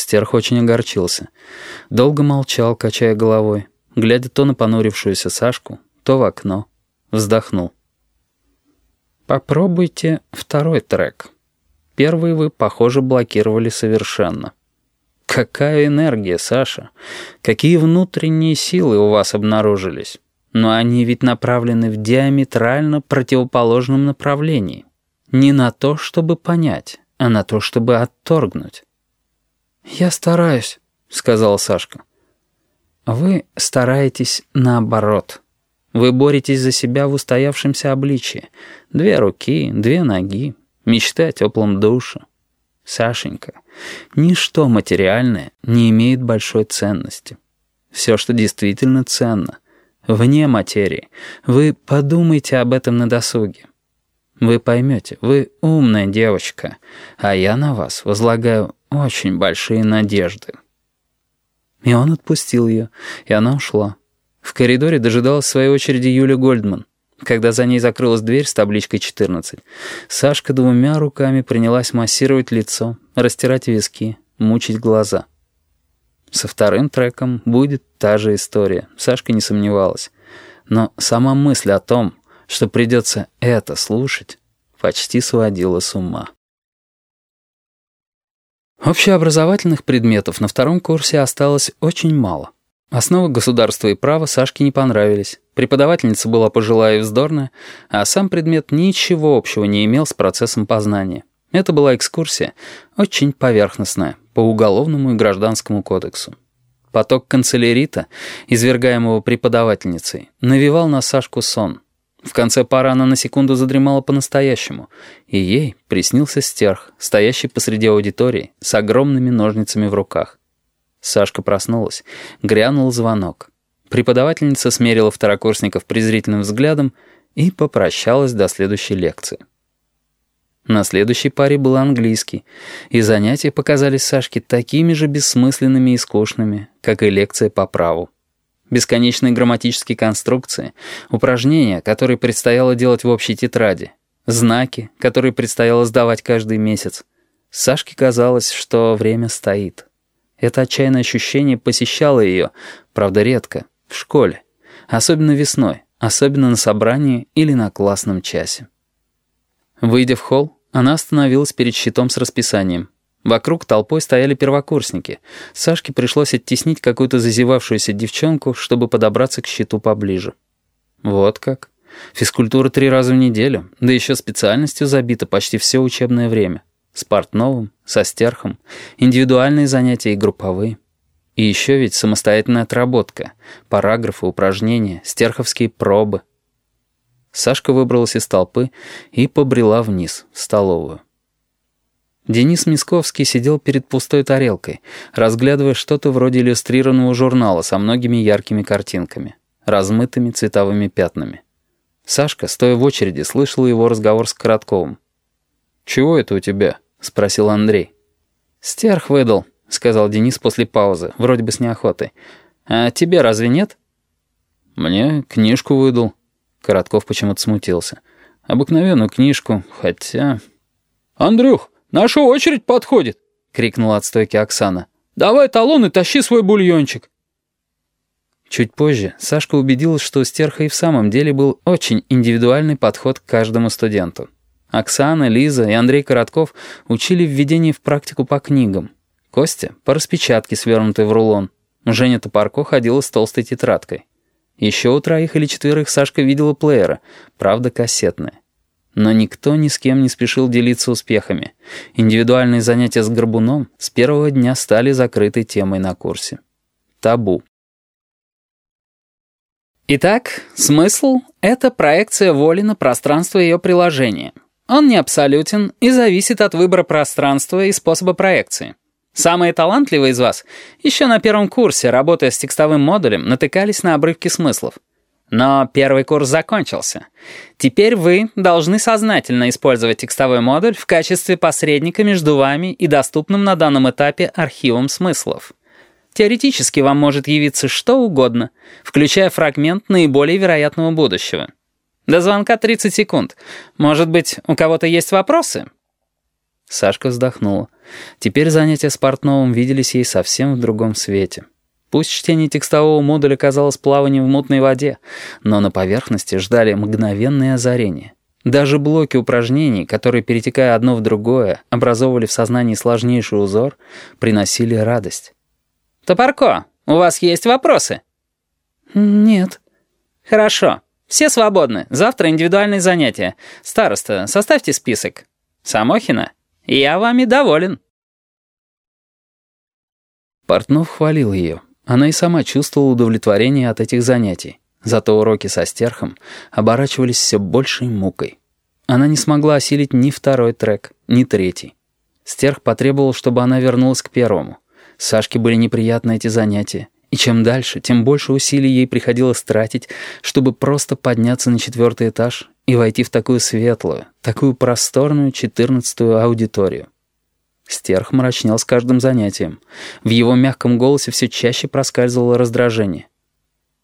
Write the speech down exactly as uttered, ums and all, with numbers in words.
Стерх очень огорчился. Долго молчал, качая головой, глядя то на понурившуюся Сашку, то в окно. Вздохнул. «Попробуйте второй трек. Первый вы, похоже, блокировали совершенно. Какая энергия, Саша! Какие внутренние силы у вас обнаружились! Но они ведь направлены в диаметрально противоположном направлении. Не на то, чтобы понять, а на то, чтобы отторгнуть». «Я стараюсь», — сказала Сашка. «Вы стараетесь наоборот. Вы боретесь за себя в устоявшемся обличии. Две руки, две ноги, мечты о теплом душе. Сашенька, ничто материальное не имеет большой ценности. Все, что действительно ценно, вне материи. Вы подумайте об этом на досуге. Вы поймете, вы умная девочка, а я на вас возлагаю очень большие надежды». И он отпустил ее, и она ушла. В коридоре дожидалась в своей очереди Юля Гольдман. Когда за ней закрылась дверь с табличкой четырнадцать, Сашка двумя руками принялась массировать лицо, растирать виски, мучить глаза. Со вторым треком будет та же история, Сашка не сомневалась. Но сама мысль о том, что придется это слушать, почти сводила с ума. Общеобразовательных предметов на втором курсе осталось очень мало. Основы государства и права Сашке не понравились. Преподавательница была пожилая и вздорная, а сам предмет ничего общего не имел с процессом познания. Это была экскурсия, очень поверхностная, по уголовному и гражданскому кодексу. Поток канцелярита, извергаемого преподавательницей, навевал на Сашку сон. В конце пары она на секунду задремала по-настоящему, и ей приснился Стерх, стоящий посреди аудитории с огромными ножницами в руках. Сашка проснулась, грянул звонок. Преподавательница смерила второкурсников презрительным взглядом и попрощалась до следующей лекции. На следующей паре был английский, и занятия показались Сашке такими же бессмысленными и скучными, как и лекция по праву. Бесконечные грамматические конструкции, упражнения, которые предстояло делать в общей тетради, знаки, которые предстояло сдавать каждый месяц. Сашке казалось, что время стоит. Это отчаянное ощущение посещало ее, правда редко, в школе, особенно весной, особенно на собрании или на классном часе. Выйдя в холл, она остановилась перед щитом с расписанием. Вокруг толпой стояли первокурсники. Сашке пришлось оттеснить какую-то зазевавшуюся девчонку, чтобы подобраться к щиту поближе. Вот как. Физкультура три раза в неделю, да еще специальностью забито почти все учебное время. С Портновым, со Стерхом, индивидуальные занятия и групповые. И еще ведь самостоятельная отработка, параграфы, упражнения, стерховские пробы. Сашка выбралась из толпы и побрела вниз, в столовую. Денис Мисковский сидел перед пустой тарелкой, разглядывая что-то вроде иллюстрированного журнала со многими яркими картинками, размытыми цветовыми пятнами. Сашка, стоя в очереди, слышала его разговор с Коротковым. «Чего это у тебя?» — спросил Андрей. «Стерх выдал», — сказал Денис после паузы, вроде бы с неохотой. «А тебе разве нет?» «Мне книжку выдал». Коротков почему-то смутился. «Обыкновенную книжку, хотя...» «Андрюх, наша очередь подходит!» — крикнула от стойки Оксана. «Давай талон и тащи свой бульончик!» Чуть позже Сашка убедилась, что у Стерха и в самом деле был очень индивидуальный подход к каждому студенту. Оксана, Лиза и Андрей Коротков учили введение в практику по книгам. Костя — по распечатке, свернутой в рулон. Женя Топорко ходила с толстой тетрадкой. Еще у троих или четверых Сашка видела плеера, правда кассетные. Но никто ни с кем не спешил делиться успехами. Индивидуальные занятия с горбуном с первого дня стали закрытой темой на курсе. Табу. Итак, смысл — это проекция воли на пространство ее приложения. Он не абсолютен и зависит от выбора пространства и способа проекции. Самые талантливые из вас еще на первом курсе, работая с текстовым модулем, натыкались на обрывки смыслов. Но первый курс закончился. Теперь вы должны сознательно использовать текстовой модуль в качестве посредника между вами и доступным на данном этапе архивом смыслов. Теоретически вам может явиться что угодно, включая фрагмент наиболее вероятного будущего. До звонка тридцать секунд. Может быть, у кого-то есть вопросы? Сашка вздохнула. Теперь занятия с Портновым виделись ей совсем в другом свете. Пусть чтение текстового модуля казалось плаванием в мутной воде, но на поверхности ждали мгновенные озарения. Даже блоки упражнений, которые, перетекая одно в другое, образовывали в сознании сложнейший узор, приносили радость. «Топорко, у вас есть вопросы?» «Нет». «Хорошо. Все свободны. Завтра индивидуальные занятия. Староста, составьте список. Самохина, я вами доволен». Портнов хвалил ее. Она и сама чувствовала удовлетворение от этих занятий. Зато уроки со Стерхом оборачивались все большей мукой. Она не смогла осилить ни второй трек, ни третий. Стерх потребовал, чтобы она вернулась к первому. Сашке были неприятны эти занятия. И чем дальше, тем больше усилий ей приходилось тратить, чтобы просто подняться на четвертый этаж и войти в такую светлую, такую просторную четырнадцатую аудиторию. Стерх мрачнел с каждым занятием. В его мягком голосе все чаще проскальзывало раздражение.